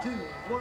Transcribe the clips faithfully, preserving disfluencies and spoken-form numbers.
two, one.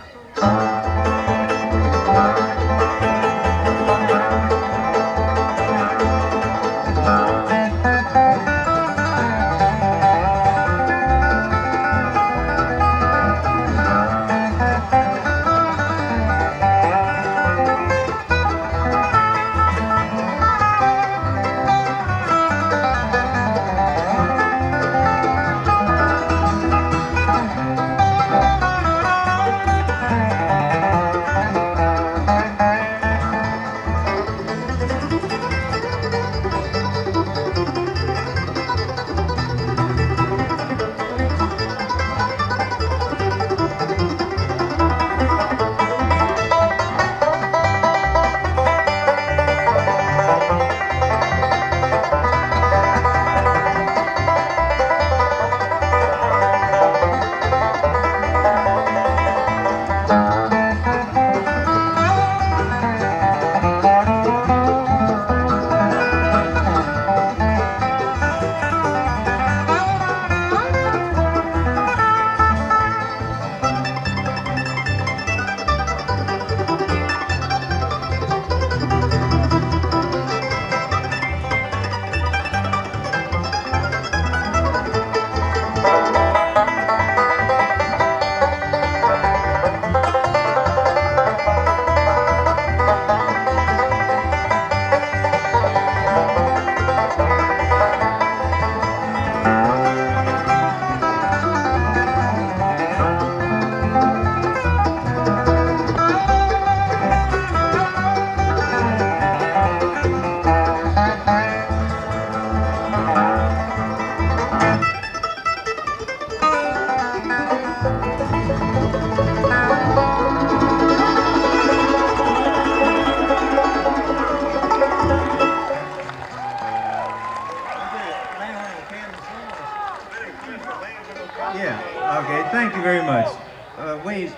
Yeah, okay, thank you very much. Uh, we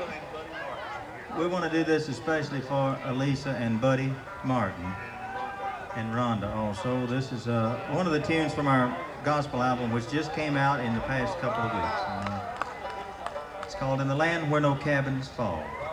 we want to do this especially for Elisa and Buddy Martin and Rhonda also. This is uh, one of the tunes from our gospel album which just came out in the past couple of weeks. Uh, it's called In the Land Where No Cabins Fall.